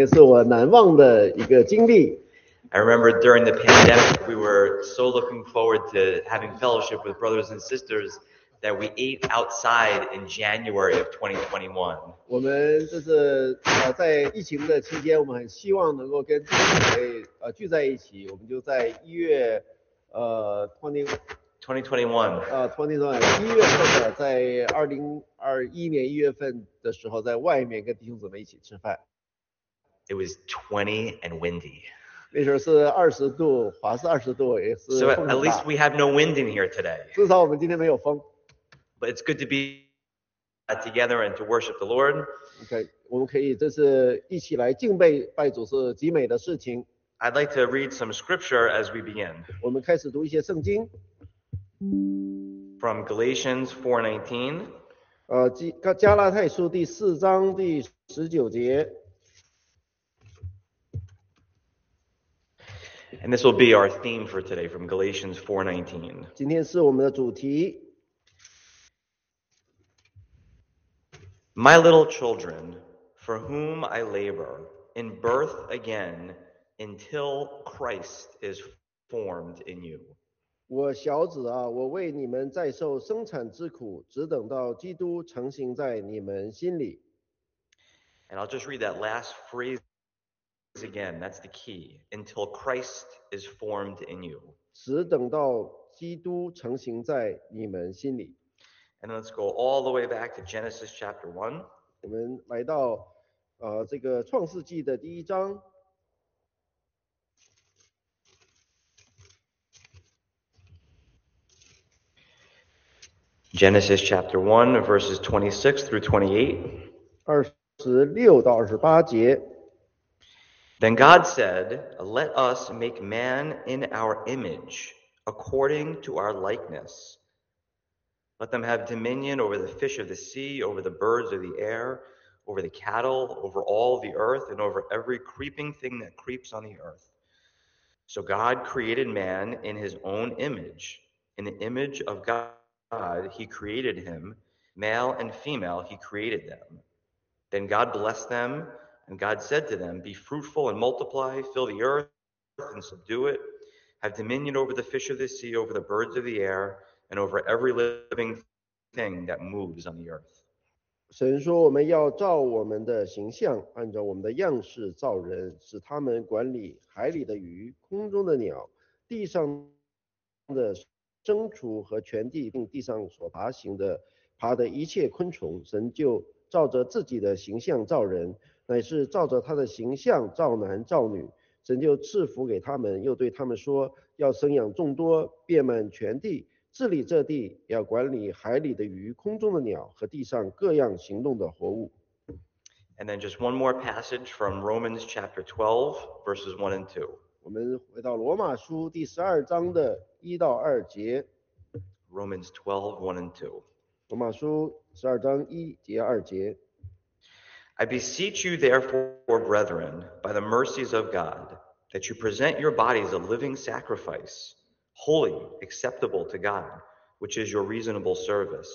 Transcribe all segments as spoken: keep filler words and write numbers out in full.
天是我难忘的一个经历。 I remember during the pandemic, we were so looking forward to having fellowship with brothers and sisters that we ate outside in January of twenty twenty-one. 我们这是呃在疫情的期间，我们很希望能够跟弟兄姊妹呃聚在一起，我们就在一月呃 twenty twenty twenty-one. 呃 twenty twenty 一月份的，在二零二一年一月份的时候，在外面跟弟兄姊妹一起吃饭。 It was twenty and windy. 那时候是二十度，华氏二十度，也是 So 风 at 很 least 大。 we have no wind in here today. 至少我们今天没有风。 But it's good to be together and to worship the Lord. OK， 我们可以这是一起来敬拜拜主是极美的事情。 I'd like to read some scripture as we begin. 我们开始读一些圣经。 From Galatians four nineteen. 呃，加加拉太书第四章第十九节。 And this will be our theme for today from Galatians four nineteen. 今天是我们的主题。 My little children, for whom I labor in birth again until Christ is formed in you. 我小子啊，我为你们在受生产之苦，只等到基督成形在你们心里。 And I'll just read that last phrase again. That's the key. Until Christ is formed in you. 只等到基督成形在你们心里。 And let's go all the way back to Genesis chapter one. 我们来到呃这个创世纪的第一章。 Genesis chapter one, verses twenty-six through twenty-eight. 二十六到二十八节。 Then God said, Let us make man in our image, according to our likeness. Let them have dominion over the fish of the sea, over the birds of the air, over the cattle, over all the earth, and over every creeping thing that creeps on the earth. So God created man in his own image. In the image of God, he created him. Male and female, he created them. Then God blessed them, and God said to them, Be fruitful and multiply, fill the earth and subdue it. Have dominion over the fish of the sea, over the birds of the air, and over every living thing that moves on the earth. 神说，我们要照我们的形象，按照我们的样式造人，使他们管理海里的鱼、空中的鸟、地上的牲畜和全地，并地上所爬行的、爬的一切昆虫。神就照着自己的形象造人，乃是照着他的形象造男造女。神就赐福给他们，又对他们说，要生养众多，遍满全地，治理这地，要管理海里的鱼、空中的鸟和地上各样行动的活物。 And then just one more passage from Romans chapter twelve, verses one and two. 我们回到罗马书第十二章的一到二节。 Romans twelve, one and two. 罗马书十二章一节二节。 I beseech you, therefore, brethren, by the mercies of God, that you present your bodies a living sacrifice, holy, acceptable to God, which is your reasonable service.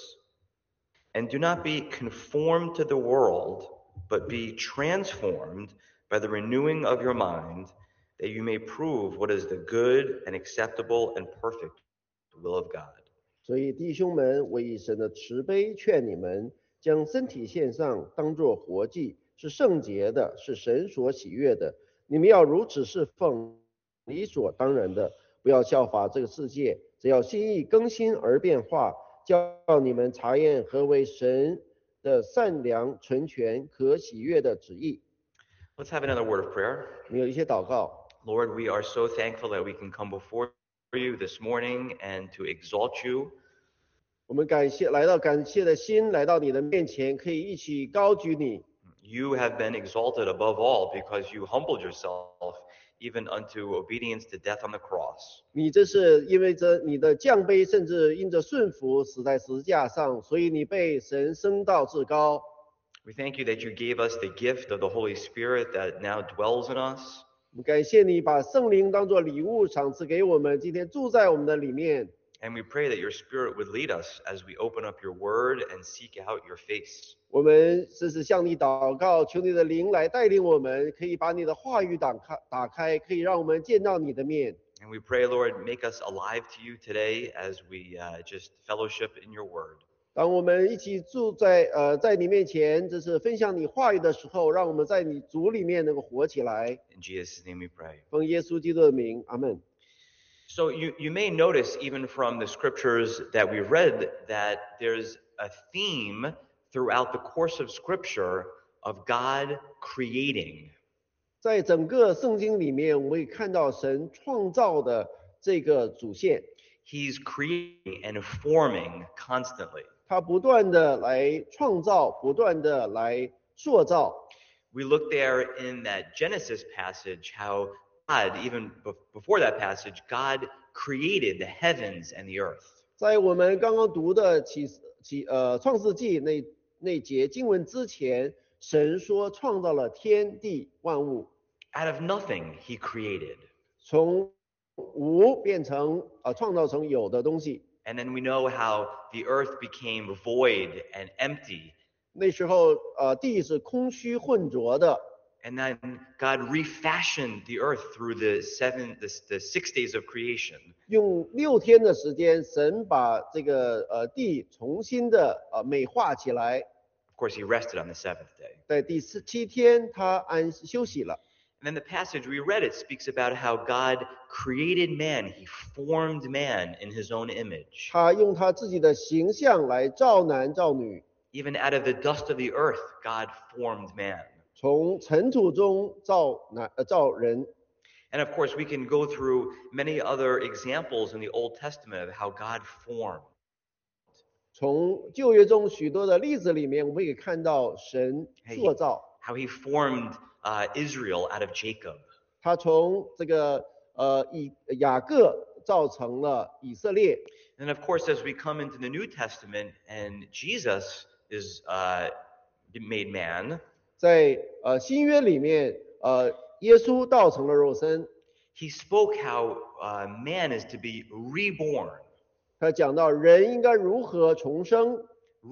And do not be conformed to the world, but be transformed by the renewing of your mind, that you may prove what is the good and acceptable and perfect will of God. 所以弟兄们，我以神的慈悲劝你们，将身体献上，当作活祭，是圣洁的，是神所喜悦的。你们要如此侍奉，理所当然的，不要效法这个世界，只要心意更新而变化，叫你们查验何为神的善良、纯全、可喜悦的旨意。 Let's have another word of prayer. 我们有一些祷告。 Lord, we are so thankful that we can come before you this morning and to exalt you. 我们感谢来到感谢的心，来到你的面前，可以一起高举你。 You have been exalted above all because you humbled yourself even unto obedience to death on the cross. 你这是因为着你的降卑，甚至因着顺服死在十字架上，所以你被神升到至高。 We thank you that you gave us the gift of the Holy Spirit that now dwells in us. 感谢你把圣灵当作礼物赏赐给我们，今天住在我们的里面。 And we pray that your Spirit would lead us as we open up your word and seek out your face. 我们时时向你祷告，求你的灵来带领我们，可以把你的话语打开，打开，可以让我们见到你的面。 And we pray, Lord, make us alive to you today as we uh, just fellowship in your word. 当我们一起住在呃在你面前，这是分享你话语的时候，让我们在你主里面能够活起来。 In Jesus' name we pray. 奉耶稣基督的名，阿门。 So you, you may notice even from the scriptures that we've read that there's a theme throughout the course of scripture of God creating. 在整个圣经里面，我们可以看到神创造的这个主线， He's creating and forming constantly. 他不断的来创造，不断的来塑造。 We look there in that Genesis passage how God, even before that passage, God created the heavens and the earth. 在我们刚刚读的启启呃创世纪那那节经文之前，神说创造了天地万物， Out of nothing, he created. 从无变成呃创造成有的东西。 And then we know how the earth became void and empty. 那时候呃地是空虚混浊的。 And then God refashioned the earth through the seven, the, the six days of creation. 用六天的时间，神把这个呃地重新的呃美化起来。 Of course, he rested on the seventh day. 在第十七天，他安休息了。 And then the passage we read, it speaks about how God created man. He formed man in his own image. 他用他自己的形象来造男造女， Even out of the dust of the earth, God formed man. 从尘土中造男呃造人。 And of course, we can go through many other examples in the Old Testament of how God formed. 从旧约中许多的例子里面，我们可以看到神塑造， How he formed uh, Israel out of Jacob. 他从这个呃以雅各造成了以色列。 And of course, as we come into the New Testament and Jesus is uh, made man, 在呃新约里面，呃耶稣道成了肉身， he spoke how uh, man is to be reborn, 他讲到人应该如何重生，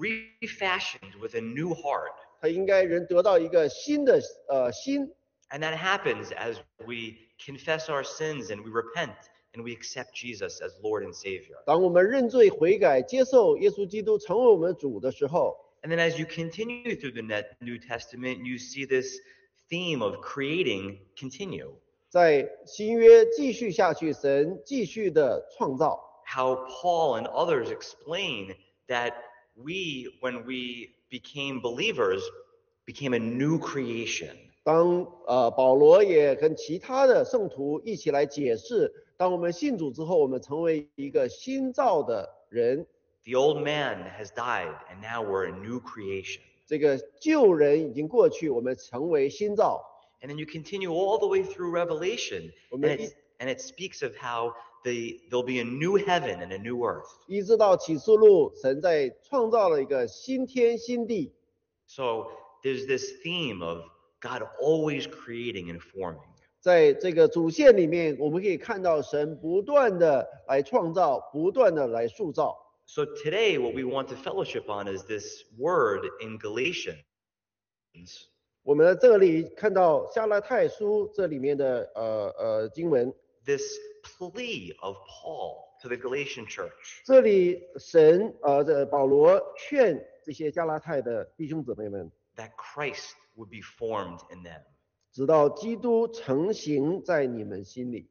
refashioned with a new heart. 他应该人得到一个新的呃心。 And that happens as we confess our sins and we repent and we accept Jesus as Lord and Savior. 当我们认罪悔改，接受耶稣基督成为我们的主的时候， And then as you continue through the New Testament, you see this theme of creating continue. 在新约继续下去，神继续的创造。 How Paul and others explain that we, when we became believers, became a new creation. 当呃保罗也跟其他的圣徒一起来解释，当我们信主之后，我们成为一个新造的人。 The old man has died, and now we're a new creation. 这个旧人已经过去，我们成为新造。 And then you continue all the way through Revelation, and 我们 it, and it speaks of how the, there'll be a new heaven and a new earth. 一直到启示录，神在创造了一个新天新地。 So there's this theme of God always creating and forming. 在这个主线里面，我们可以看到神不断的来创造，不断的来塑造。 So today, what we want to fellowship on is this word in Galatians. 我们在这里看到加拉太书这里面的呃呃经文， This plea of Paul to the Galatian church. 这里神呃这保罗劝这些加拉太的弟兄姊妹们， That Christ would be formed in them. 直到基督成形在你们心里。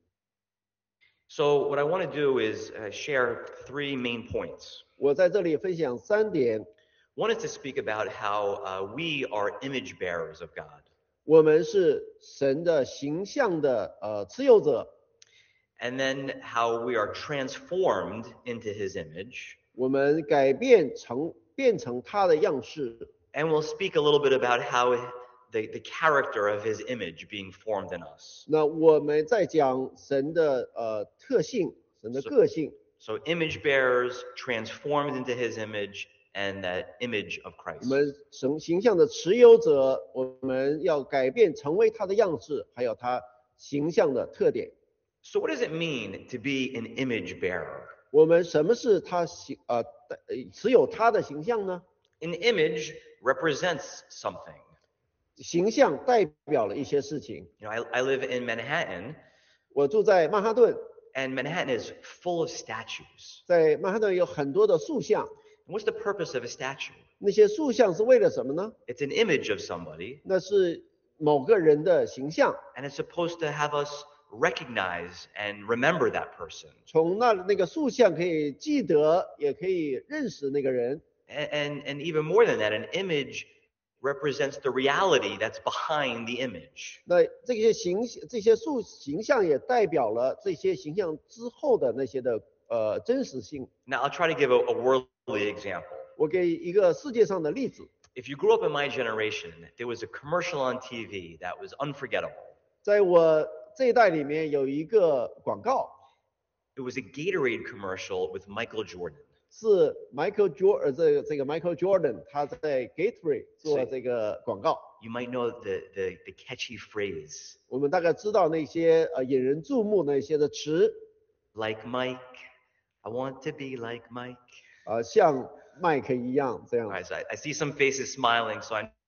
So what I want to do is uh, share three main points. 我在这里分享三点， One is to speak about how uh, we are image bearers of God. 我们是神的形象的呃持有者， And then how we are transformed into his image. 我们改变成变成他的样式。 And we'll speak a little bit about how the, the character of his image being formed in us. 那我们在讲神的呃特性，神的个性。 So image bearers transformed into his image and that image of 我 Christ. 们神形象的持有者，我们要改变成为他的样式，还有他形象的特点。 So what does it mean to be an image bearer? 我们什么是他形呃代持有他的形象呢？ An image represents something. 形象代表了一些事情。 You know, I, I live in Manhattan, 我住在曼哈顿， and Manhattan is full of statues. 在曼哈顿有很多的塑像， And what's the purpose of a statue? 那些塑像是为了什么呢？ It's an image of somebody, 那是某个人的形象， and it's supposed to have us recognize and remember that person. 从那那个塑像可以记得，也可以认识那个人。 And, and, and even more than that, an image represents the reality that's behind the image. 那这些形这些塑形象也代表了这些形象之后的那些的呃真实性。 Now, I'll try to give a, a worldly example. 我给一个世界上的例子， If you grew up in my generation, there was a commercial on T V that was unforgettable. 在我这一代里面有一个广告， It was a Gatorade commercial with Michael Jordan. 是 Michael Jordan 呃这个这个 Michael Jordan 他在 Gatorade 做这个广告。 You might know the, the, the catchy phrase, 我们大概知道那些呃引人注目那些的词， like Mike, I want to be like Mike. 呃像麦克一样这样 All。right, so I, I see some faces smiling, so I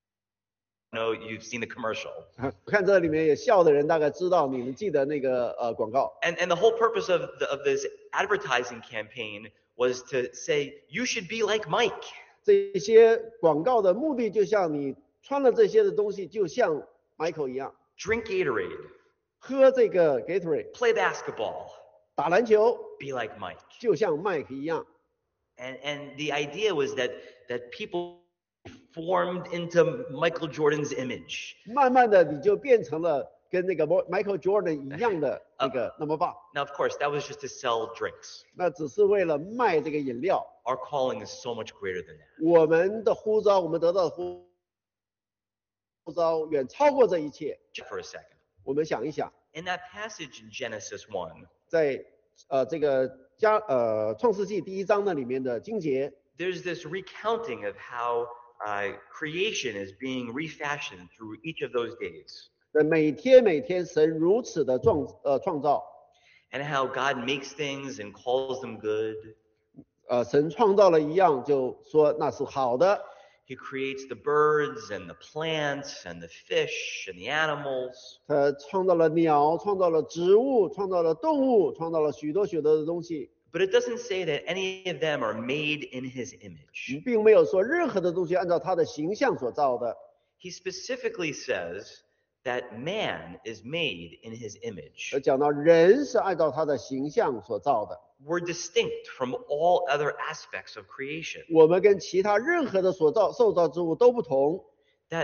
know you've seen the commercial. 看这里面有笑的人，大概知道你们记得那个呃广告。 And, and the whole purpose of, the, of this advertising campaign was to say, you should be like Mike. 这些广告的目的就像你穿了这些的东西，就像 Michael 一样， Drink Gatorade, 喝这个 Gatorade， play basketball, 打篮球 be like Mike. 就像麦克一样。 And, and the idea was that, that people formed into Michael Jordan's image. 慢慢的你就变成了跟那个 Michael Jordan 一样的那个那么棒。 Now, of course, that was just to sell drinks. 那只是为了卖这个饮料。 Our calling is so much greater than that. 我们的呼召，我们得到的呼召远超过这一切。 Just for a second. 我们想一想， In that passage in Genesis one, 在呃这个加呃创世纪第一章那里面的经节， there's this recounting of how uh, creation is being refashioned through each of those days, 呃每天每天神如此的创呃创造， and how God makes things and calls them good. 呃神创造了一样就说那是好的， He creates the birds and the plants and the fish and the animals. 他创造了鸟，创造了植物，创造了动物，创造了许多许多的东西。 But it doesn't say that any of them are made in his image. 并没有说任何的东西按照他的形象所造的。 He specifically says that man is made in his image. 而讲到人是按照他的形象所造的， We're distinct from all other aspects of creation. 我们跟其他任何的所造受造之物都不同。 That,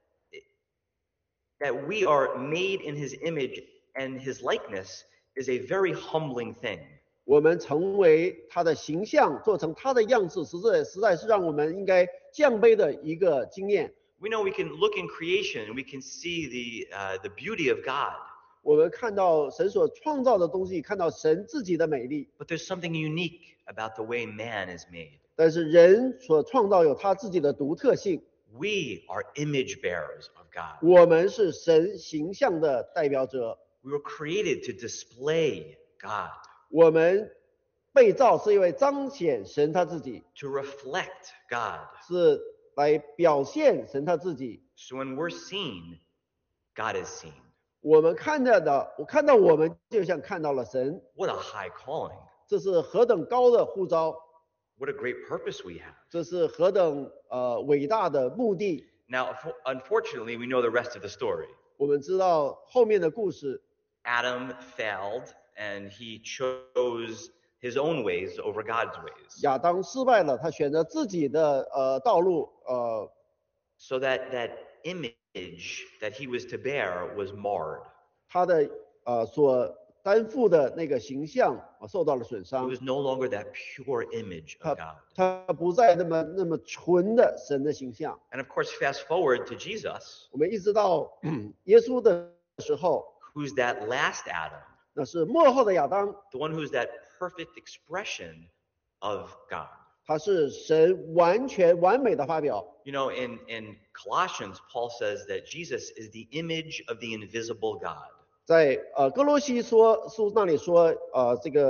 that we are made in his image and his likeness is a very humbling thing. 我们成为他的形象，做成他的样式，实在实在是让我们应该降卑的一个经验。 We know we can look in creation and we can see the, uh, the beauty of God. 我们看到神所创造的东西，看到神自己的美丽， But there's something unique about the way man is made. 但是人所创造有他自己的独特性。 We are image bearers of God. 我们是神形象的代表者， We were created to display God, 我们被造是因为彰显神他自己， to reflect God. 是来表现神他自己。 So when we're seen, God is seen. 我们看到的，我看到我们就像看到了神， What a high calling. 这是何等高的呼召， What a great purpose we have. 这是何等呃伟大的目的。 Now, unfortunately, we know the rest of the story. 我们知道后面的故事， Adam failed and he chose his own ways over God's ways. 亚当失败了，他选择自己的呃道路，呃， So that, that image that he was to bear was marred. 他的呃所担负的那个形象啊受到了损 It 伤， was no longer that pure image of 他 God. 他不再那么那么纯的神的形象。 And of course, fast forward to Jesus, 我们一直到耶稣的时候， who's that last Adam, 那是末后的亚当， the one who's that perfect expression of God. 他是神完全完美的发表。 You know, in, in Colossians, Paul says that Jesus is the image of the invisible God. 在呃哥罗西说书那里说，呃这个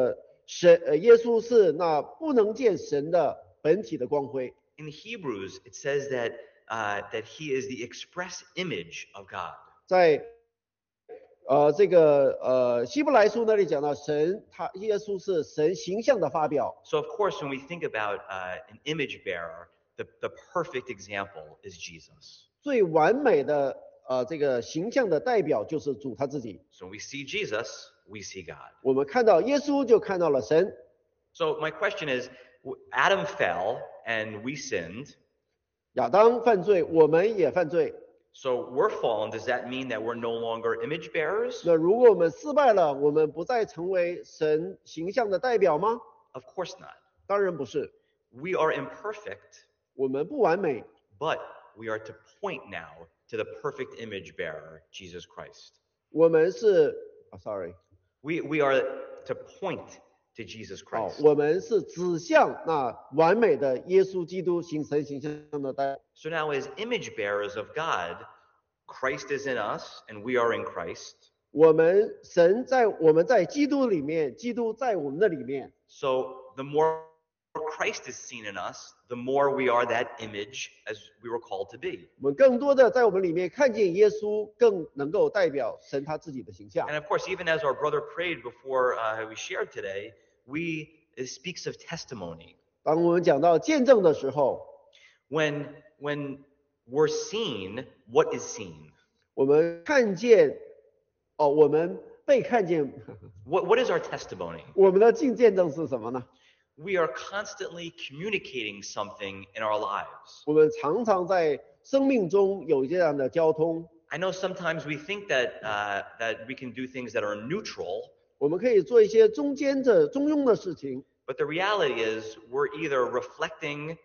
神呃耶稣是那不能见神的本体的光辉。 In Hebrews, it says that, uh, that he is the express image of God. 在呃这个呃希伯来书那里讲到神，他耶稣是神形象的发表。 So, of course, when we think about uh, an image bearer, the, the perfect example is Jesus. 最完美的呃这个形象的代表就是主他自己。 So, when we see Jesus, we see God. 我们看到耶稣就看到了神。 So, my question is, w- Adam fell and we sinned. 亚当犯罪，我们也犯罪。 So, we're fallen. Does that mean that we're no longer image bearers? 那如果我们失败了，我们不再成为神形象的代表吗？ Of course not. 当然不是， We are imperfect, 我们不完美， but we are to point now to the perfect image bearer, Jesus Christ. 我们是啊、sorry， We, we are to point to Jesus 哦， Christ. 我们是指向那完美的耶稣基督形神形象的代表。 So now, as image bearers of God, Christ is in us and we are in Christ. 我们神在我们在基督里面，基督在我们的里面。 So the more Christ is seen in us, the more we are that image as we were called to be. 我们更多的在我们里面看见耶稣，更能够代表神他自己的形象。 And of course, even as our brother prayed before uh, we shared today, we it speaks of testimony. 当我们讲到见证的时候， When when we're seen, what is seen? 我们看见，哦，我们被看见， What what is our testimony? 我们的见见证是什么呢？ We are constantly communicating something in our lives. 我们常常在生命中有这样的交通， I know sometimes we think that uh, that we can do things that are neutral, 我们可以做一些中间的中庸的事情， but the reality is we're either reflecting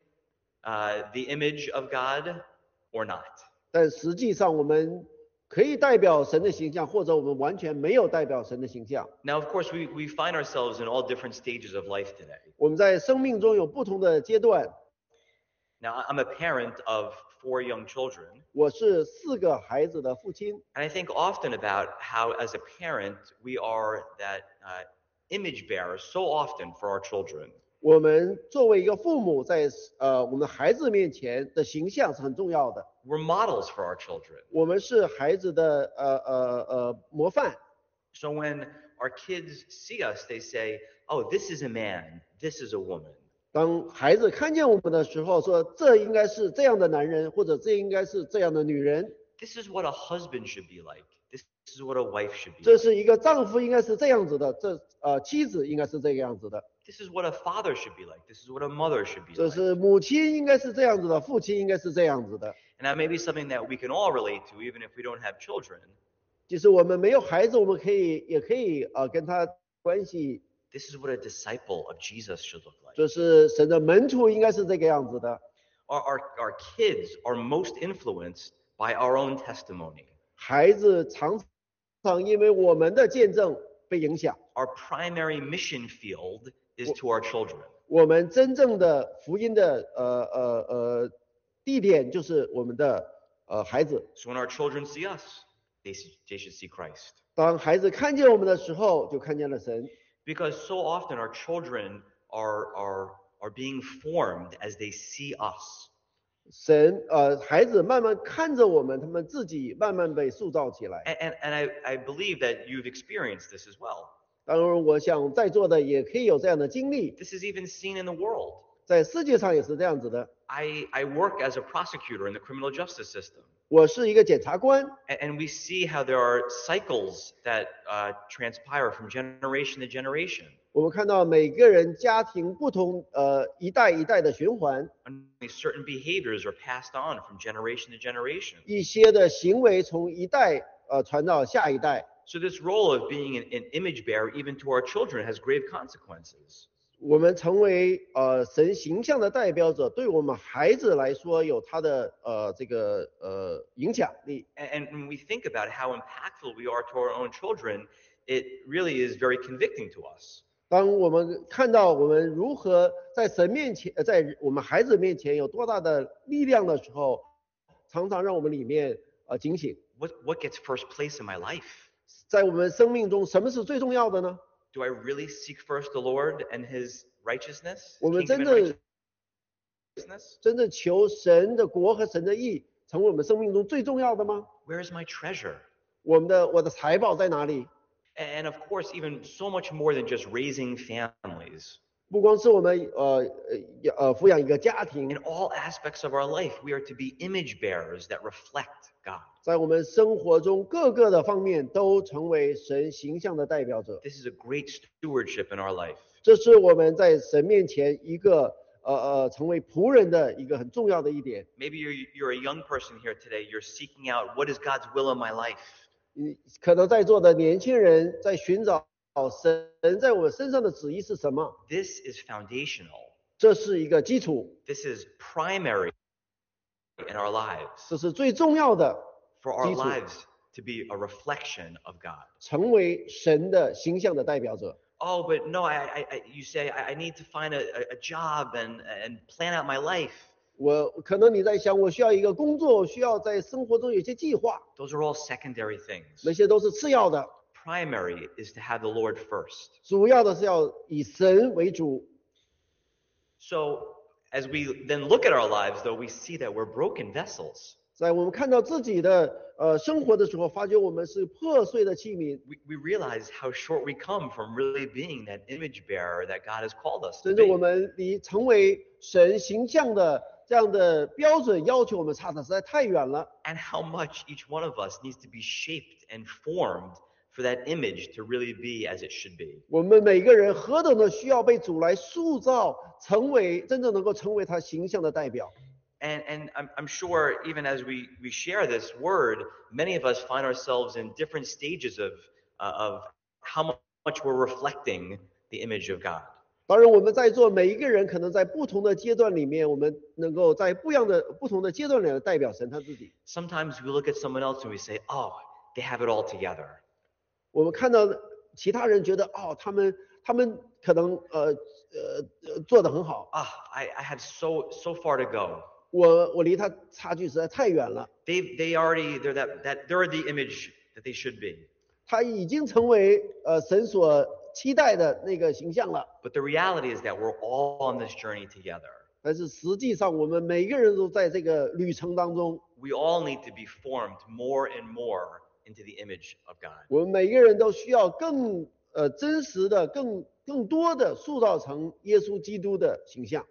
uh, the image of God or not. 但实际上我们可以代表神的形象，或者我们完全没有代表神的形象。 Now, of course, we, we find ourselves in all different stages of life today. 我们在生命中有不同的阶段。 Now, I'm a parent of four young children, 我是四个孩子的父亲， and I think often about how, as a parent, we are that uh, image bearer so often for our children. 我们作为一个父母在，呃我们孩子面前的形象是很重要的。 We're models for our children. 我们是孩子的呃呃呃模范。 So when our kids see us, they say, "Oh, this is a man, this is a woman." 当孩子看见我们的时候，说这应该是这样的男人，或者这应该是这样的女人， This is what a husband should be like. This is what a wife should be 这 like. 是一个丈夫应该是这样子的，这呃妻子应该是这个样子的， This is what a father should be like. This is what a mother should be 这 like. 是母亲应该是这样子的，父亲应该是这样子的。 And that may be something that we can all relate to, even if we don't have children. 即使我们没有孩子，我们可以也可以呃跟他关系， This is what a disciple of Jesus should look like. 这是神的门徒应该是这个样子的。 Our, our, our kids are most influenced by our own testimony. 孩子常常因为我们的见证被影响， Our primary mission field is to our children. 我们真正的福音的呃呃呃地点就是我们的呃孩子。 So when our children see us, they, see, they should see Christ. 当孩子看见我们的时候，就看见了神。 Because so often our children are, are, are being formed as they see us. 神呃孩子慢慢看着我们，他们自己慢慢被塑造起来。 And, and, and I, I believe that you've experienced this as well. 当然，我想在座的也可以有这样的经历， This is even seen in the world. 在世界上也是这样子的。 I, I work as a prosecutor in the criminal justice system. 我是一个检察官， And, and we see how there are cycles that uh, transpire from generation to generation. 我们看到每个人家庭不同，呃，一代一代的循环， And certain behaviors are passed on from generation to generation. 一些的行为从一代呃传到下一代。 So this role of being an, an image bearer, even to our children, has grave consequences. 我们成为呃神形象的代表者，对我们孩子来说有他的呃这个呃影响力。 And, and when we think about how impactful we are to our own children, it really is very convicting to us. 当我们看到我们如何在神面前，呃在我们孩子面前有多大的力量的时候，常常让我们里面呃警醒。 What, what gets first place in my life? 在我们生命中，什么是最重要的呢？ do I really seek first the Lord and His righteousness, 我们 kingdom 真 and 的 righteousness? 真的求神的国和神的义成为我们生命中最重要的吗？ Where is my treasure? 我们的我的财宝在哪里？ And of course, even so much more than just raising families. 不光是我们呃呃呃抚养一个家 In 庭， all aspects of our life, we are to be image bearers that reflect God. 在我们生活中各个的方面都成为神形象的代表者。 This is a great stewardship in our life. 这是我们在神面前一个呃呃成为仆人的一个很重要的一点。 Maybe you're, you're a young person here today. You're seeking out what is God's will in my life. 你可能在座的年轻人在寻找神在我身上的旨意是什么？ This is foundational. 这是一个基础， This is primary in our lives. 这是最重要的， For our 基础。 lives to be a reflection of God. 成为神的形象的代表者。 Oh, but no, I, I, I you say I, I need to find a, a job and, and plan out my life. 我可能你在想，我需要一个工作，我需要在生活中有些计划， Those are all secondary things. 那些都是次要的， Primary is to have the Lord first. 主要的是要以神为主。 So as we then look at our lives, though, we see that we're broken vessels. 在我们看到自己的呃生活的时候，发觉我们是破碎的器皿， We, we realize how short we come from really being that image bearer that God has called us to 甚至我 be. 们离成为神形象的这样的标准要求，我们差的实在太远了。 And how much each one of us needs to be shaped and formed for that image to really be as it should be. 我们每个人何等的需要被主来塑造，成为真正能够成为他形象的代表。 And, and I'm, I'm sure even as we, we share this word, many of us find ourselves in different stages of, uh, of how much we're reflecting the image of God. 当然，我们在座每一个人，可能在不同的阶段里面，我们能够在不一样的不同的阶段里面代表神他自己。 Sometimes we look at someone else and we say, oh, they have it all together. 我们看到其他人觉得，哦，他们他们可能呃呃呃做得很好， Ah, I, I have so, so far to go. 我我离他差距实在太远了。 They, they already, they're that, that, they're the image that they should be. 他已经成为呃神所期待的那个形象了。 But the reality is that we're all on this journey together. 但是实际上，我们每一个人都在这个旅程当中， We all need to be formed more and more into the image of God. 我们每一个人都需要更呃真实的、更更多的塑造成耶稣基督的形象。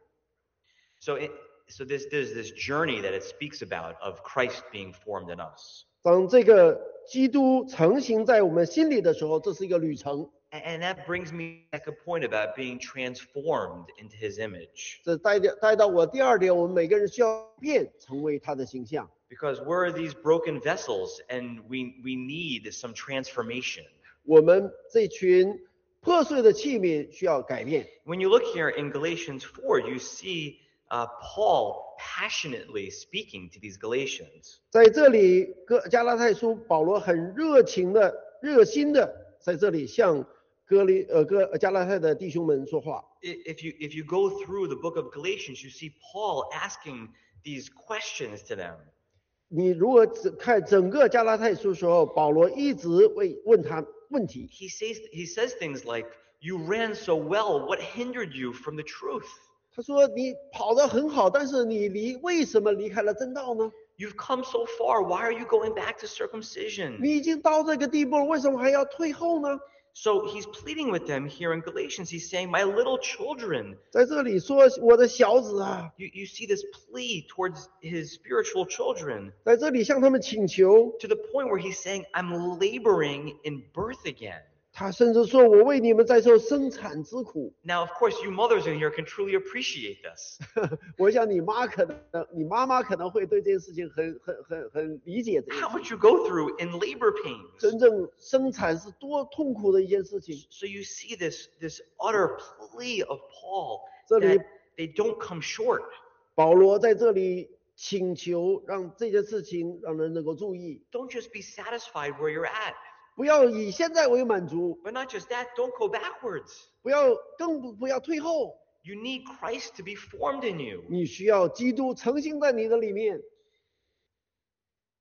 So, it, so this, there's this journey that it speaks about of Christ being formed in us. 当这个基督成型在我们心里的时候，这是一个旅程。 And, and that brings me back a point about being transformed into His image. 这带掉带到我第二点，我们每个人需要变成为他的形象。 Because we're these broken vessels and we, we need some transformation. 我们这群破碎的器皿需要改变。 When you look here in Galatians four, you see uh, Paul passionately speaking to these Galatians. 在这里，哥加拉太书保罗很热情的、热心的在这里向哥里呃哥加拉太的弟兄们说话。 I- If you, if you go through the book of Galatians, you see Paul asking these questions to them. 你如果只看整个加拉太书的时候，保罗一直为问他问题。 He says, he says things like, you ran so well, what hindered you from the truth? 他说：“你跑得很好，但是你离为什么离开了真道呢？ You've come so far, why are you going back to circumcision? 你已经到这个地步了，为什么还要退后呢？” So he's pleading with them here in Galatians. He's saying, my little children, 在这里说：“我的小子啊， you, you see this plea towards his spiritual children 在这里向他们请求。 to the point where he's saying, I'm laboring in birth again. ” 他甚至说：“我为你们在受生产之苦。 Now, of course, you mothers in here can truly appreciate this. ” 我想你妈可能，你妈妈可能会对这件事情很很很很理解这件 How 事。 much you go through in labor pains. 真正生产是多痛苦的一件事情。 So you see this, this utter plea of Paul 这里 that they don't come short. 保罗在这里请求，让这件事情让人能够注意， Don't just be satisfied where you're at. 不要以现在为满足， But not just that, don't go backwards. 不要更不不要退后。 You need Christ to be formed in you. 你需要基督成型在你的里面。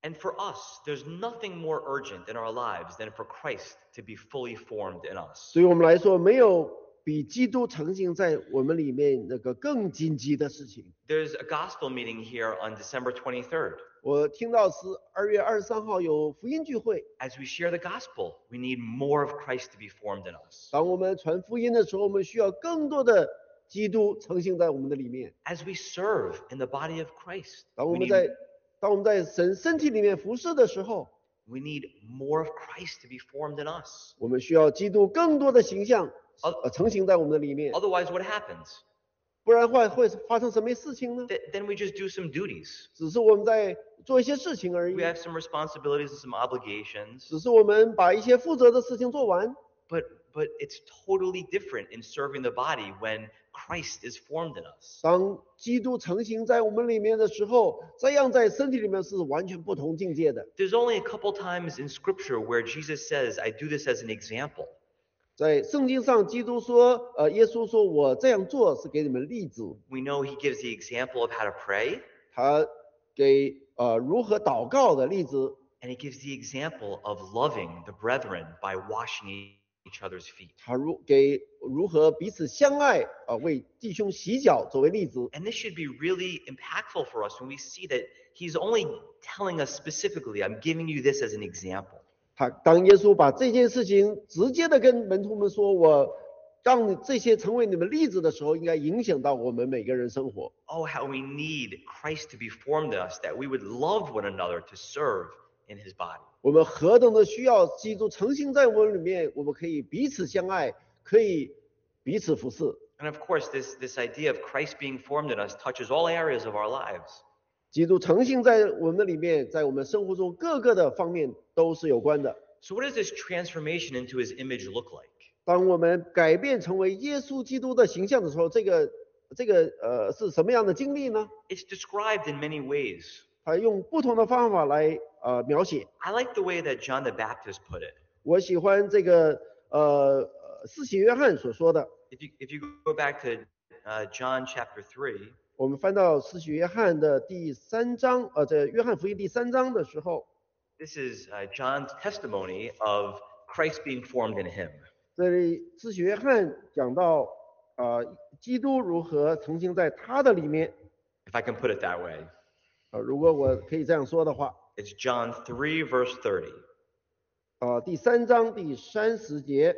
And for us, there's nothing more urgent in our lives than for Christ to be fully formed in us. 对于我们来说，没有比基督成型在我们里面那个更紧急的事情。 There's a gospel meeting here on December twenty-third. 我听到是二月二十三号有福音聚会， As we share the gospel, we need more of Christ to be formed in us. 当我们传福音的时候，我们需要更多的基督成型在我们的里面。 As we serve in the body of Christ, 当我 we 们 need, 在当我们在神身体里面服侍的时候， we need more of Christ to be formed in us. 我们需要基督更多的形象呃成型在我们的里面， Otherwise, what happens? 不然会会发生什么事情呢？ Th- Then we just do some duties. 只是我们在做一些事情而已 We，have some responsibilities and some obligations. 只是我们把一些负责的事情做完。 But but it's totally different in serving the body when Christ is formed in us. 当基督成型在我们里面的时候，这样在身体里面是完全不同境界的。 There's only a couple times in Scripture where Jesus says, I do this as an example. 在圣经上，基督说，呃，耶稣说我这样做是给你们例子， We know he gives the example of how to pray, 他给呃如何祷告的例子， and he gives the example of loving the brethren by washing each other's feet. 他如给如何彼此相爱啊、呃为弟兄洗脚作为例子。 And this should be really impactful for us when we see that he's only telling us specifically, I'm giving you this as an example. 他当耶稣把这件事情直接的跟门徒们说，我让你这些成为你们例子的时候，应该影响到我们每个人生活。 Oh, how we need Christ to be formed in us, that we would love one another to serve in his body. 我们何等的需要基督成型在我们里面，我们可以彼此相爱，可以彼此服侍。 And of course, this, this idea of Christ being formed in us touches all areas of our lives. 基督成型在我们的里面，在我们生活中各个的方面都是有关的。 So what does this transformation into his image look like? 当我们改变成为耶稣基督的形象的时候，这个这个呃是什么样的经历呢？ It's described in many ways. 他用不同的方法来呃描写。 I like the way that John the Baptist put it. 我喜欢这个呃呃施洗约翰所说的。 If you, if you go back to uh, John chapter three, 我们翻到施洗约翰的第三章，呃，在约翰福音第三章的时候， this is uh, John's testimony of Christ being formed in him. 这里施洗约翰讲到，呃，基督如何曾经在他的里面， If I can put it that way. 呃，如果我可以这样说的话， It's John three, verse thirty. 呃，第三章第三十节，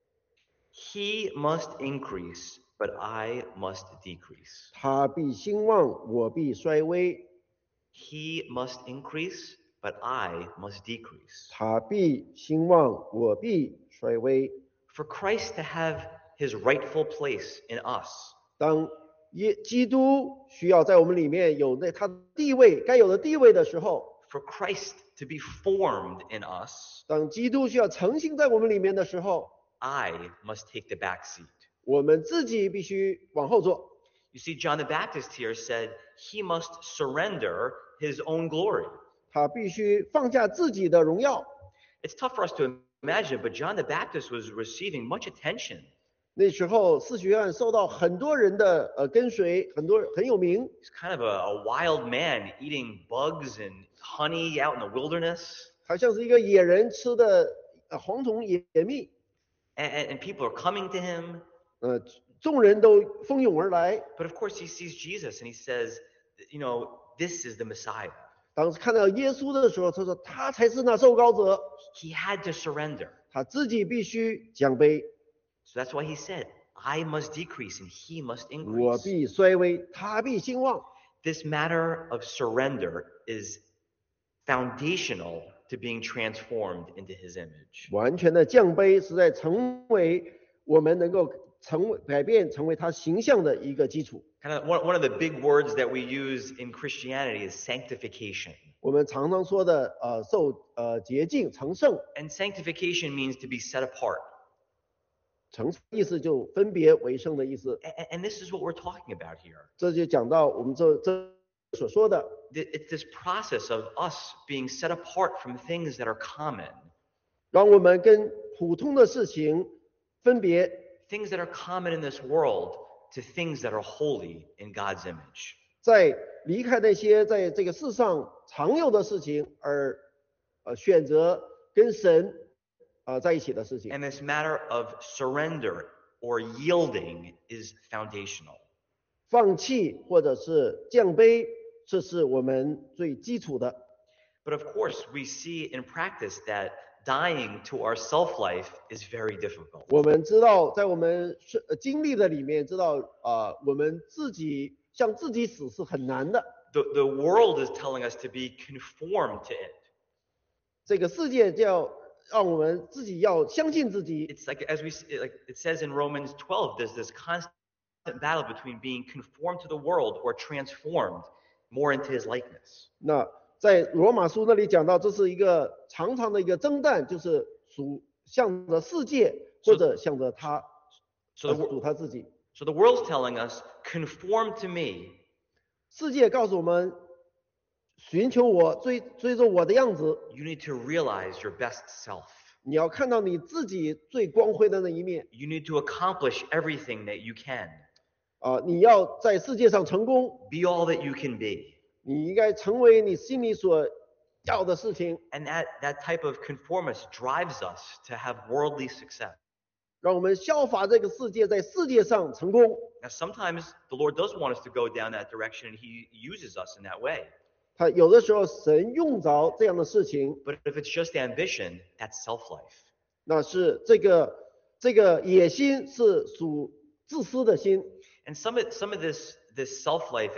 He must increase, but I must decrease. 他必兴旺，我必衰微； He must increase, but I must decrease. 他必兴旺，我必衰微。 For Christ to have his rightful place in us, 当耶基督需要在我们里面有那他的地位该有的地位的时候， for Christ to be formed in us, 当基督需要成型在我们里面的时候， I must take the back seat. 我们自己必须往后坐。 You see, John the Baptist here said he must surrender his own glory. 他必须放下自己的荣耀。 It's tough for us to imagine, but John the Baptist was receiving much attention. 那时候，施洗约翰受到很多人的呃跟随，很多很有名。 He's kind of a, a wild man eating bugs and honey out in the wilderness. 他像是一个野人吃的呃蝗虫野蜜， And, and, and people are coming to him. 呃，众人都蜂拥而来。 But of course, he sees Jesus and he says, you know, this is the Messiah. 当看到耶稣的时候，他说他才是那受膏者， He had to surrender. 他自己必须降卑， So that's why he said, I must decrease and he must 我 increase. 必衰微，他必兴旺。 This matter of surrender is foundational to being transformed into his image. 完全的降卑是在成为我们能够成为改变成为他形象的一个基础。 Kind of one, one of the big words that we use in Christianity is sanctification. 我们常常说的呃受呃洁净成圣， And sanctification means to be set apart. 成圣意思就分别为圣的意思。 And, and this is what we're talking about here. 这就讲到我们这这所说的， It's this process of us being set apart from things that are common, 让我们跟普通的事情分别， things that are common in this world to things that are holy in God's image. 在离开那些在这个世上常有的事情，而呃选择跟神啊、呃在一起的事情。 And this matter of surrender or yielding is foundational. 放弃或者是降卑，这是我们最基础的。 But of course, we see in practice that dying to our self-life is very difficult. 我们知道，在我们是呃经历的里面，知道啊、呃我们自己向自己死是很难的。 The, the world is telling us to be conformed to it. 这个世界叫让我们自己要相信自己。 It's like, as we like it says in Romans twelve, there's this constant battle between being conformed to the world or transformed more into his likeness. 那在罗马书那里讲到，这是一个长长的一个征战，就是属向着世界或者向着他， So 呃 the, 属他自己。 so the world's telling us, conform to me. 世界告诉我们，寻求我，追追着我的样子。 You need to realize your best self. 你要看到你自己最光辉的那一面 You need to accomplish everything that you can. 啊！你要在世界上成功， Be all that you can be. 你应该成为你心里所要的事情。 And that, that type of conformist drives us to have worldly success. 让我们效法这个世界，在世界上成功。 Now, sometimes the Lord does want us to go down that direction, and He uses us in that way. 他有的时候神用着这样的事情， But if it's just ambition, that's self-life. 那是这个这个野心是属自私的心。 And some of, some of this, this self-life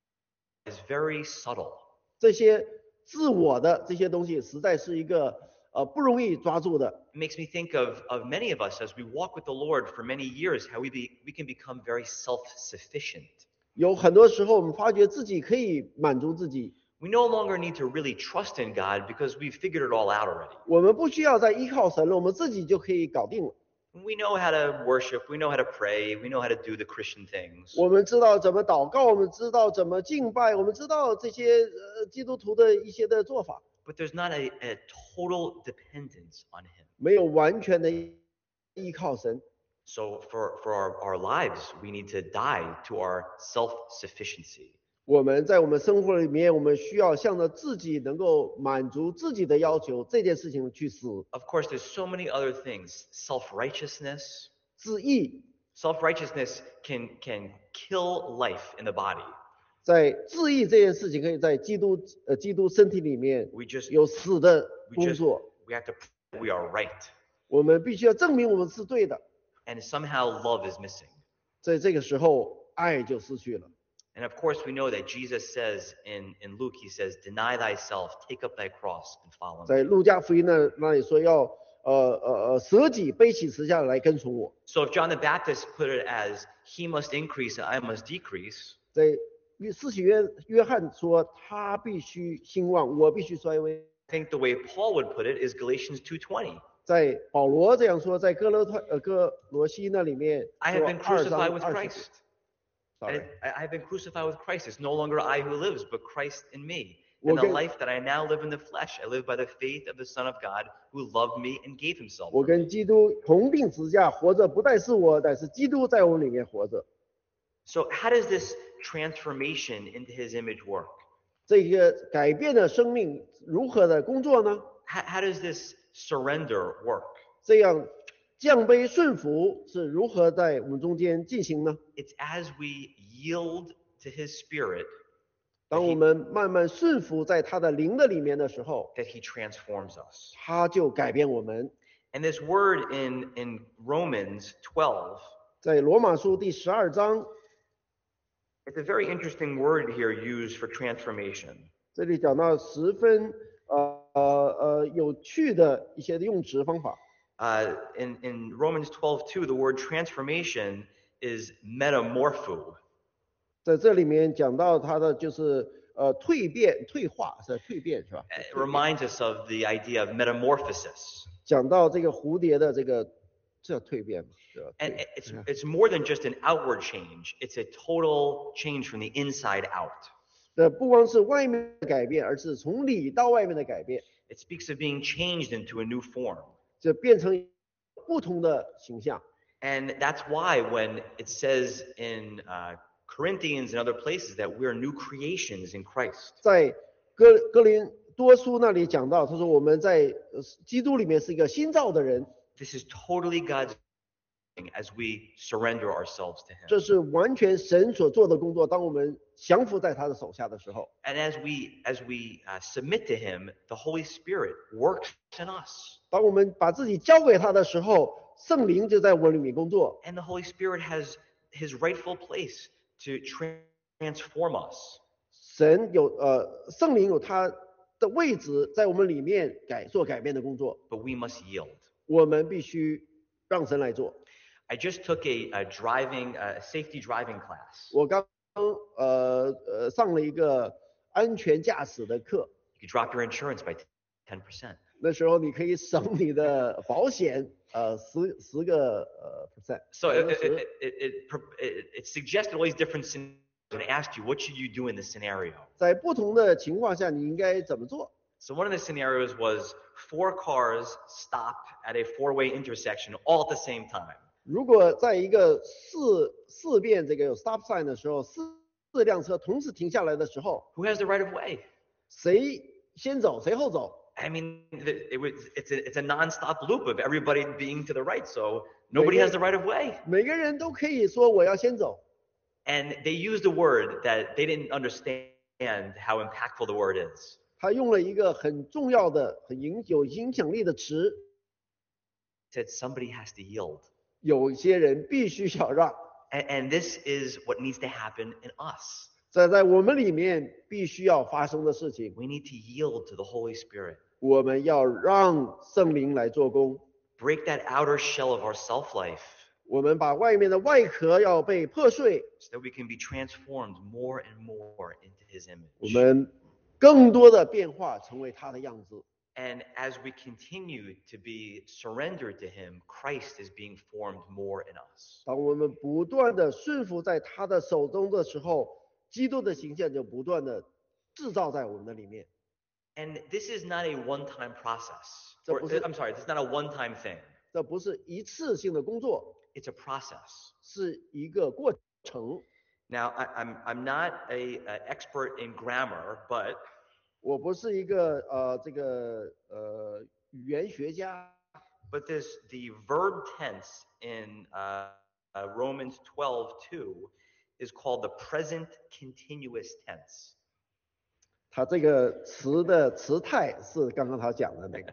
is very subtle. 这些自我的这些东西，实在是一个呃不容易抓住的。 It makes me think of, of many of us as we walk with the Lord for many years, how we, be, we can become very self-sufficient. 有很多时候，我们发觉自己可以满足自己， We no longer need to really trust in God because we've figured it all out already. 我们不需要再依靠神了，我们自己就可以搞定了。 We know how to worship, we know how to pray, we know how to do the Christian things. 我们知道怎么祷告，我们知道怎么敬拜，我们知道这些呃基督徒的一些的做法， But there's not a, a total dependence on Him. 没有完全的依靠神。 So for, for our, our lives, we need to die to our self-sufficiency. 我们在我们生活里面，我们需要向着自己能够满足自己的要求这件事情去死。 Of course, there's so many other things. Self-righteousness. 自义， Self-righteousness can, can kill life in the body. 在自义这件事情，可以在基督呃基督身体里面 We just, 有死的 we 工 just, 作。 we have to prove we are right. 我们必须要证明我们是对的， And somehow love is missing. 在这个时候，爱就失去了。 And of course, we know that Jesus says in, in Luke, he says, deny thyself, take up thy cross, and follow me. 在路加福音那那里说要呃呃呃舍己背起十字架来跟从我。 So if John the Baptist put it as, he must increase and I must decrease, 在约施洗约约翰说他必须兴旺，我必须衰微。 I think the way Paul would put it is Galatians two twenty. 在保罗这样说，在哥罗特呃哥罗西那里面 I 说 have been 二 crucified 章 with 二十 Christ. 节。 I, Sorry， I have been crucified with Christ. It's no longer I who lives, but Christ in me. Well, And the then- life that I now live in the flesh, I live by the faith of the Son of God who loved me and gave himself 我 for me. 跟基督同定十字架，活着不再是我，但是基督在我里面活着。 So how does this transformation into his image work? 这个改变的生命如何的工作呢？ How, how does this surrender work? 这样降卑顺服是如何在我们中间进行呢？ It's as we yield to his spirit 当我们慢慢顺服在他的灵的里面的时候， that he transforms us. 他就改变我们。 And this word in, in Romans twelve, 在罗马书第十二章， it's a very interesting word here used for transformation. 这里讲到十分呃呃呃有趣的一些用词方法。 Uh, in, in Romans twelve two, the word transformation is metamorpho. 在这里面讲到它的就是呃蜕变、退化是蜕变是吧？ It reminds us of the idea of metamorphosis. 讲到这个蝴蝶的这个这叫蜕变嘛，是吧？ And it's, it's more than just an outward change. It's a total change from the inside out. 呃，不光是外面的改变，而是从里到外面的改变， It speaks of being changed into a new form. 这变成不同的形象。 And that's why when it says in uh, Corinthians and other places that we're new creations in Christ. 在哥哥林多书那里讲到，他说我们在呃基督里面是一个新造的人， This is totally God's doing as we surrender ourselves to Him. 这是完全神所做的工作。当我们降服在他的手下的时候， And as we as we uh, submit to Him, the Holy Spirit works in us. 当我们把自己交给他的时候，圣灵就在我里面工作。 And the Holy Spirit has His rightful place to transform us. 神有呃，圣灵有他的位置在我们里面改做改变的工作， But we must yield. 我们必须让神来做。 I just took a, a driving, a safety driving class. 我刚呃呃上了一个安全驾驶的课， You could drop your insurance by ten percent. 那时候你可以省你的保险呃十十个呃 percent。 So it, it, it, it, it, it suggested all these different scenarios and asked you, what should you do in this scenario? 在不同的情况下，你应该怎么做？ So one of the scenarios was four cars stop at a four-way intersection all at the same time. 如果在一个四四遍这个有 stop sign 的时候，四四辆车同时停下来的时候， Who has the right of way? 谁先走谁后走？ I mean, it, it was, it's, a, it's a non-stop loop of everybody being to the right, so nobody has the right of way. 每个人都可以说我要先走。 And they used a word that they didn't understand how impactful the word is. 他用了一个很重要的、很影有影响力的词， Said somebody has to yield. 有些人必须要让。 And, and this is what needs to happen in us. 这在我们里面必须要发生的事情， We need to yield to the Holy Spirit. 我们要让圣灵来做工。 Break that outer shell of our self-life 我们把外面的外壳要被破碎， so that we can be transformed more and more into His 我 image. 们更多的变化成为他的样子。 And as we continue to be surrendered to Him, Christ is being formed more in us. 当我们不断的顺服在他的手中的时候，基督的形象就不断的制造在我们的里面。 And this is not a one-time process. So Or, was it- I'm sorry, this is not a one-time thing. 这不是一次性的工作， It's a process. 是一个过程。 Now, I, I'm, I'm not a, a expert in grammar, but 我不是一个呃这个呃语言学家， but this the verb tense in uh, uh, Romans twelve two is called the present continuous tense. 他这个词的词态是刚刚他讲的那个，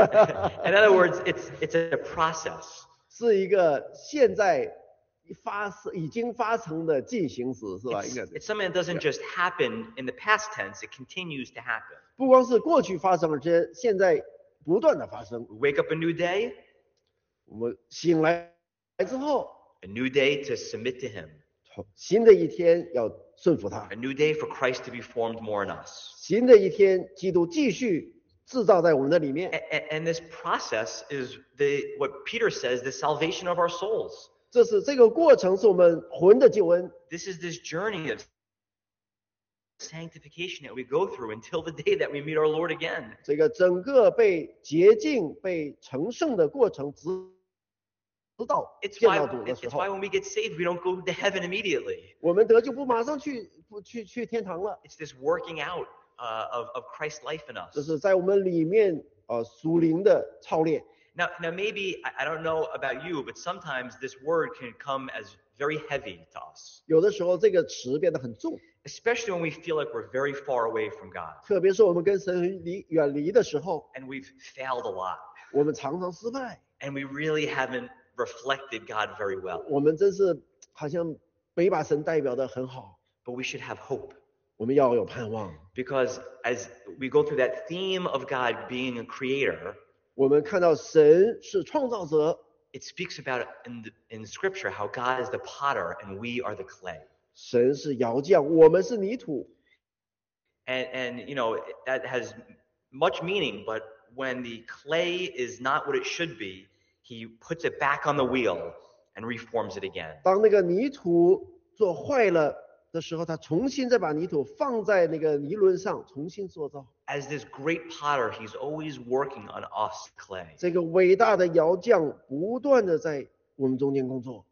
In other words, it's it's a process. 是一个现在发生已经发生的进行时，是吧？ It's, 应该是 it's something that doesn't just happen in the past tense; it continues to happen. 不光是过去发生，而且现在不断的发生。 We wake up a new day, 我们醒来之后， a new day to submit to Him, 新的一天要顺服他 a，new day for Christ to be formed more in us. 新的一天基督继续制造在我们的里面。 And, and this process is the what Peter says, the salvation of our souls. 这是这个过程是我们魂的救恩， This is this journey of sanctification that we go through until the day that we meet our Lord again. 这个整个被洁净、被成圣的过程，直直到 It's 见 why, 到主的 it's 时 it's why 候， when we get saved, we don't go to heaven immediately. 我们得救不马上去不去去天堂了， It's this working out uh, of, of Christ's life in 这 us. 是在我们里面呃属灵的操练。 Now, now maybe, I I don't know about you, but sometimes this word can come as very heavy to us, 有的时候这个词变得很重， especially when we feel like we're very far away from God 特别是我们跟神离远离的时候， and we've failed a lot 我们常常失败， and we really haven't reflected God very well. 我们真是好像没把神代表得很好。 But we should have hope 我们要有盼望， because as we go through that theme of God being a creator, 我们看到神是创造者， it speaks about in, the, in Scripture how God is the potter and we are the clay. 神是窑匠，我们是泥土。 And, and you know, that has much meaning, but when the clay is not what it should be, he puts it back on the wheel and reforms it again. 当那个泥土做坏了的时候，他重新再把泥土放在那个泥轮上，重新塑造。 As this great potter, he's always working on us, clay. 这个伟大的窑匠不断的在我们中间工作。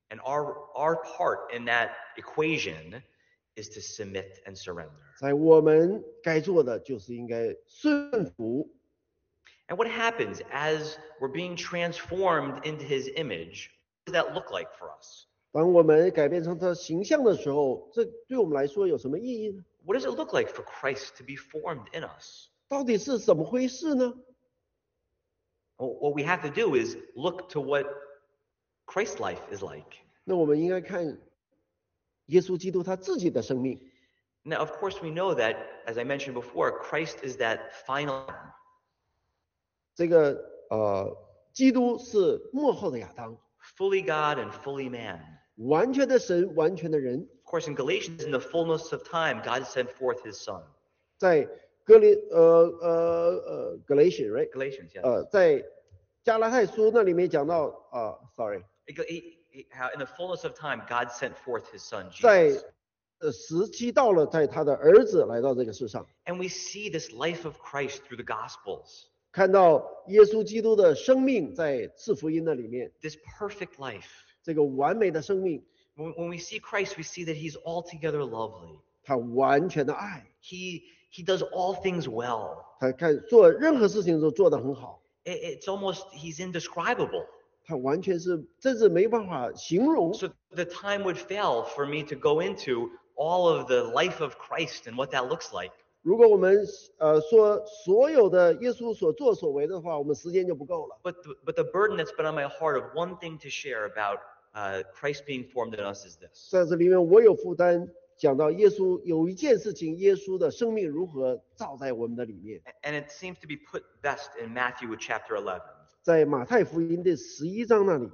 And our, our part in that equation is to submit and surrender. 在我们该做的就是应该顺服。 And what happens as we're being transformed into his image? What does that look like for us? 当我们改变成他形象的时候，这对我们来说有什么意义呢？ What does it look like for Christ to be formed in us? 到底是怎么回事呢？ Well, what we have to do is look to what Christ's life is like. 那我们应该看耶稣基督他自己的生命。 Now, of course, we know that, as I mentioned before, Christ is that final. 这个呃，基督是幕后的亚当， Fully God and fully man. 完全的神，完全的人。 Of course, in Galatians, in the fullness of time, God sent forth his son. 在哥林呃呃呃 Galatians right Galatians, yes. 呃，在加拉太书那里面讲到啊、呃、，sorry， He- he- he- how in the fullness of time, God sent forth his son, 在 Jesus. 呃时机到了，在他的儿子来到这个世上， And we see this life of Christ through the Gospels. 看到耶稣基督的生命在四福音的里面， This perfect life. 这个完美的生命， When, when we see Christ, we see that he's altogether lovely. 他完全的爱， He, he does all things well. 他看做任何事情都做得很好， It- it's almost, he's indescribable. 他完全是真是没办法形容。 So the time would fail for me to go into all of the life of Christ and what that looks like. 如果我们呃说所有的耶稣所作所为的话，我们时间就不够了。 But the, but the burden that's been on my heart of one thing to share about uh, Christ being formed in us is this. 在这里面，我有负担讲到耶稣有一件事情，耶稣的生命如何照在我们的里面。 And it seems to be put best in Matthew chapter eleven. 在马太福音的十一章那里，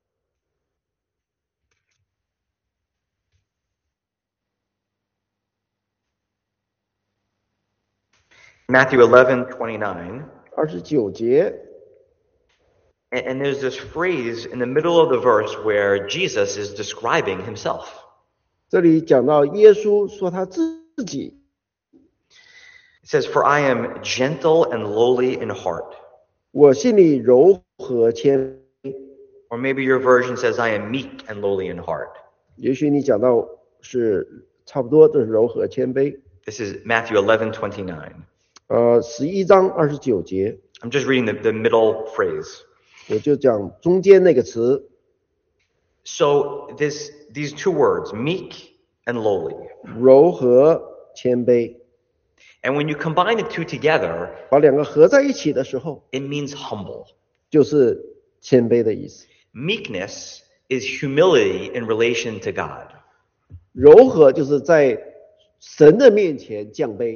Matthew eleven twenty-nine. 二十九节， And, and there's this phrase in the middle of the verse where Jesus is describing himself. 这里讲到耶稣说他自己， It says, "For I am gentle and lowly in heart." 我心里柔和谦卑。 Or maybe your version says, "I am meek and lowly in heart." 也许你讲到是差不多，这是柔和谦卑。 This is Matthew eleven twenty-nine. 呃，十一章二十九节， I'm just reading the, the middle phrase. 我就讲中间那个词， So this these two words, meek and lowly. 柔和谦卑， And when you combine the two together, 把两个合在一起的时候， it means humble. 就是谦卑的意思。 Meekness is humility in relation to God. 柔和就是在神的面前降卑，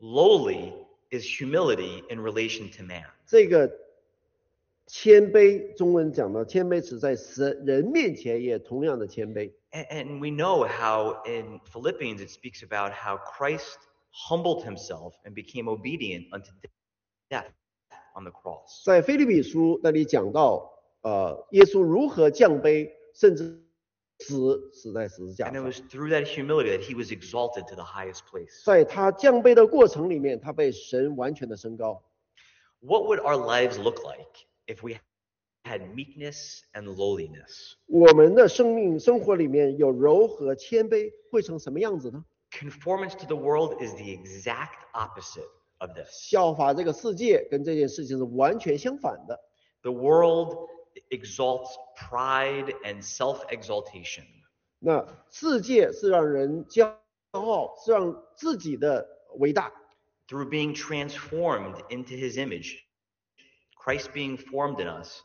Lowly is humility in relation to man. 这个谦卑，中文讲到谦卑词，在神人面前也同样的谦卑。 And, and we know how in Philippians it speaks about how Christ humbled himself and became obedient unto death on the cross. 在腓立比书那里讲到，呃，耶稣如何降卑，甚至死死在十字架 And it 上。 was through that humility that he was exalted to the highest place. 在他降卑的过程里面，他被神完全的升高。 What would our lives look like if we had meekness and lowliness? 我们的生命生活里面有柔和谦卑，会成什么样子呢？ Conformance to the world is the exact opposite of this. 效法这个世界，跟这件事情是完全相反的。 The world exalts pride and self-exaltation. 那世界是让人骄傲，是让自己的伟大。 Through being transformed into his image, Christ being formed in us,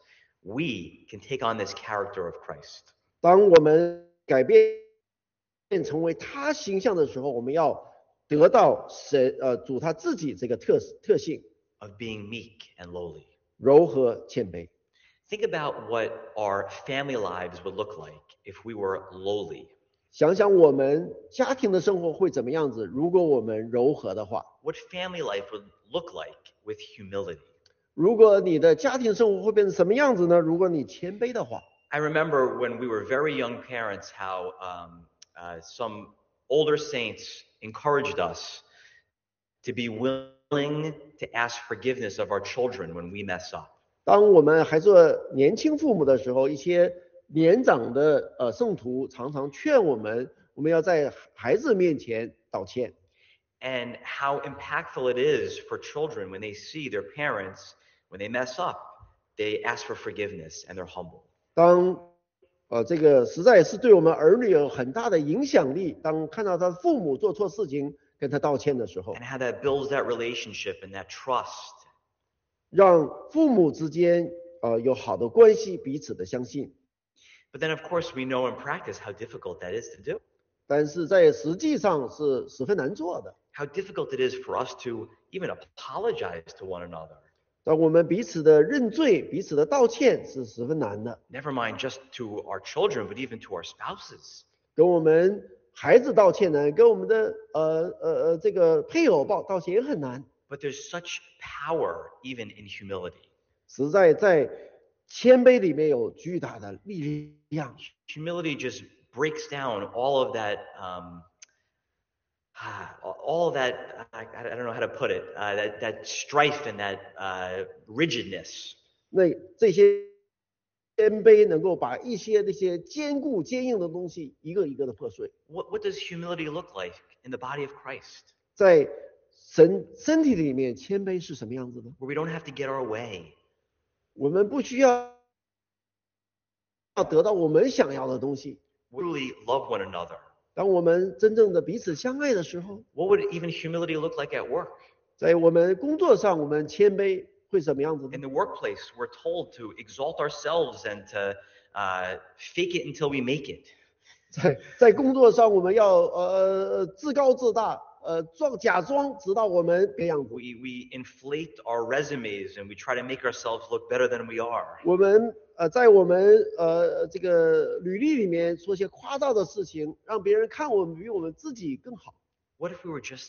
we can take on this character of Christ. 当我们改变成为他形象的时候，我们要得到神呃主他自己这个特特性， Of being meek and lowly. 柔和谦卑。 Think about what our family lives would look like if we were lowly. 想想我们家庭的生活会怎么样子？如果我们柔和的话， What family life would look like with humility. 如果你的家庭生活会变成什么样子呢？如果你谦卑的话， I remember when we were very young parents how um, uh, some older saints encouraged us to be willing to ask forgiveness of our children when we mess up. 当我们还做年轻父母的时候，一些年长的呃圣徒常常劝我们，我们要在孩子面前道歉。 And how impactful it is for children when they see their parents, when they mess up, they ask for forgiveness and they're humble. 当呃这个实在是对我们儿女有很大的影响力，当看到他父母做错事情跟他道歉的时候， And how that builds that relationship and that trust. 让父母之间呃有好的关系，彼此的相信。 But then, of course, we know in practice how difficult that is to do. 但是在实际上是十分难做的。 How difficult it is for us to even apologize to one another. 当我们彼此的认罪、彼此的道歉是十分难的。 Never mind just to our children, but even to our spouses. 跟我们孩子道歉难，跟我们的呃呃呃这个配偶道道歉也很难。 But there's such power even in humility. 实在在谦卑里面有巨大的力量。 Humility just breaks down all of that, um, all of that, I, I don't know how to put it, uh, that, that strife and that uh, rigidness. 那这些谦卑能够把一些那些坚固坚硬的东西一个一个的破碎。 What, what does humility look like in the body of Christ? 在神身体里面，谦卑是什么样子的？ Where we don't have to get our way. 我们不需要要得到我们想要的东西。 We really love one another. 当我们真正的彼此相爱的时候， What would even humility look like at work? 在我们工作上，我们谦卑会什么样子呢？ In the workplace, we're told to exalt ourselves and to uh, fake it until we make it. 在在工作上，我们要呃自高自大，呃装假装，直到我们这样子。 We, we inflate our resumes and we try to make ourselves look better than we are. 我们呃在我们呃这个履历里面说些夸大的事情，让别人看我们比我们自己更好。 What if we were just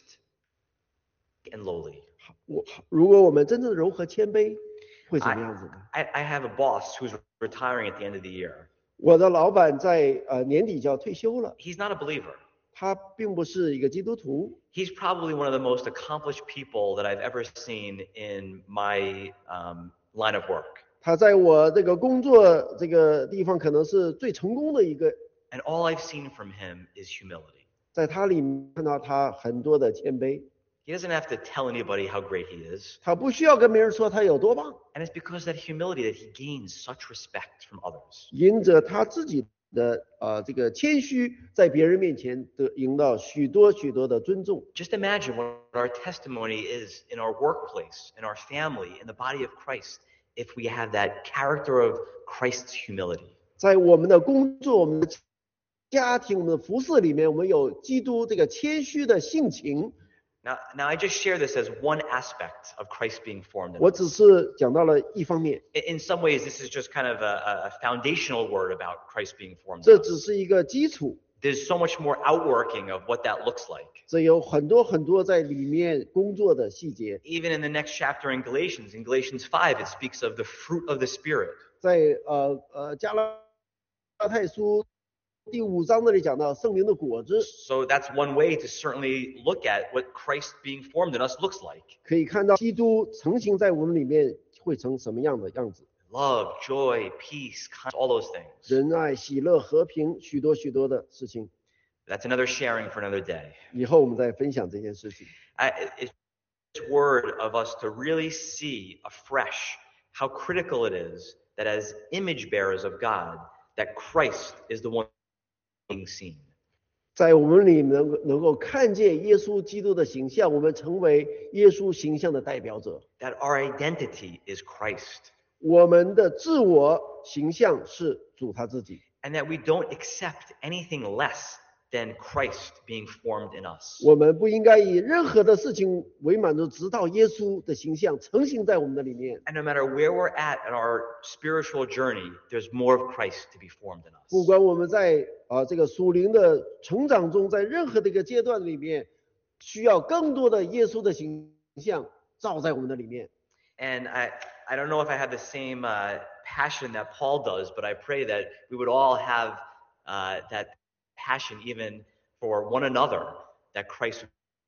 and lowly? 我如果我们真正柔和谦卑，会什么样子呢？ I, I have a boss who's retiring at the end of the year. 我的老板在呃年底就要退休了， He's not a believer. 他并不是一个基督徒， He's probably one of the most accomplished people that I've ever seen in my um, line of work. 他在我这个工作这个地方可能是最成功的一个， And all I've seen from him is humility. 在他里面看到他很多的谦卑， He doesn't have to tell anybody how great he is. 他不需要跟别人说他有多棒， And it's because of that humility that he gains such respect from others. 因着他自己的呃这个谦虚，在别人面前得赢到许多许多的尊重。 Just imagine what our testimony is in our workplace, in our family, in the body of Christ, if we have that character of Christ's humility. 在我们的工作、我们的家庭、我们的服饰里面，我们有基督这个谦虚的性情。 Now, now I just share this as one aspect of Christ being formed in 我 us. 只是讲到了一方面， In in some ways, this is just kind of a, a foundational word about Christ being formed 这 in 只 us. 是一个基础， There's so much more outworking of what that looks like. 这有很多很多在里面工作的细节。 Even in the next chapter in Galatians, in Galatians five, it speaks of the fruit of the Spirit. 在呃呃加拉太书第五章那里讲到圣灵的果子， So that's one way to certainly look at what Christ being formed in us looks like. 可以看到基督成型在我们里面会成什么样的样子。 Love, joy, peace, kindness, all those things. 仁爱、喜乐、和平，许多许多的事情。 That's another sharing for another day. 以后我们再分享这件事情。 I, it's this word of us to really see afresh how critical it is that as image bearers of God, that Christ is the one being seen. 在我们里能能够看见耶稣基督的形象，我们成为耶稣形象的代表者。 That our identity is Christ. 我们的自我形象是主他自己， And that we don't accept anything less than Christ being formed in us. 我们不应该以任何的事情为满足，直到耶稣的形象成型在我们的里面。 And no matter where we're at in our spiritual journey, there's more of Christ to be formed in 不 us. 管我们在啊、这个属灵的成长中，在任何的一个阶段里面，需要更多的耶稣的形象照在我们的里面。 And I, I don't know if I have the same uh, passion that Paul does, but I pray that we would all have uh, that passion even for one another, that Christ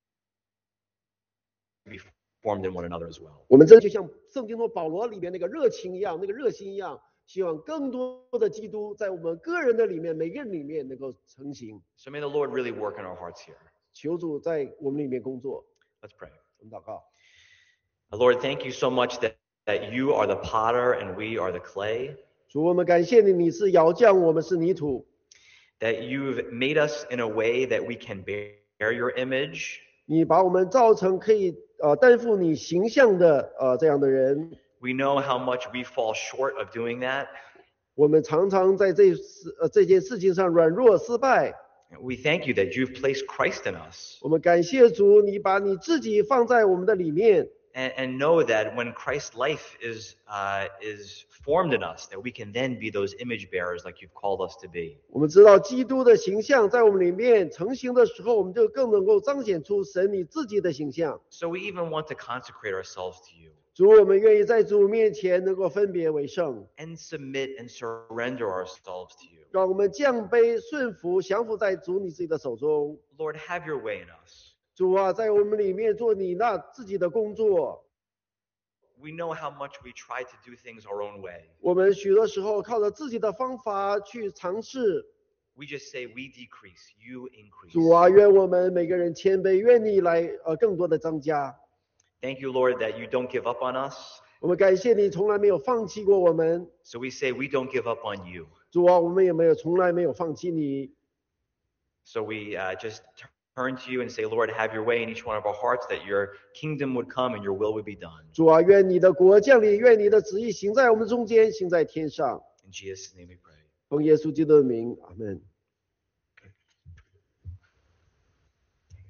would be formed in one another as well. 我们真的就像圣经中保罗里面那个热情一样，那个热心一样， 希望更多的基督在我们个人的里面，每个人里面能够成型。 So may the Lord really work in our hearts here. 求主在我们里面工作。 Let's pray. 我们祷告。 Lord, thank you so much that, that you are the potter and we are the clay, 主，我们感谢你，你是窑匠，我们是泥土。 that you've made us in a way that we can bear your image, 你把我们造成可以呃担负你形象的呃这样的人。 we know how much we fall short of doing that. 我们常常在这事呃这件事情上软弱失败。 We thank you that you've placed Christ in us, 我们感谢主，你把你自己放在我们的里面。 and, and know that when Christ's life is, uh, is formed in us, that we can then be those image bearers like you've called us to be. 我们知道基督的形象在我们里面成型的时候，我们就更能够彰显出神你自己的形象。 So we even want to consecrate ourselves to you 主，我们愿意在主面前能够分别为圣， and submit and surrender ourselves to you. 让我们降卑顺服，降服在主你自己的手中。 Lord, have your way in us. 主啊，在我们里面做你那自己的工作。 We know how much we try to do things our own way. 我们许多时候靠着自己的方法去尝试。 We just say we decrease, you increase. 主啊，愿我们每个人谦卑，愿你来呃更多的增加。 Thank you, Lord, that you don't give up on us. 我们感谢你从来没有放弃过我们。 So we say we don't give up on you. 主啊，我们也没有从来没有放弃你。 So we uh, just turn to you and say, Lord, have your way in each one of our hearts, that your kingdom would come and your will would be done. 主啊，愿你的国降临，愿你的旨意行在我们中间，行在天上。 In Jesus' name we pray. 奉耶稣基督的名，阿门。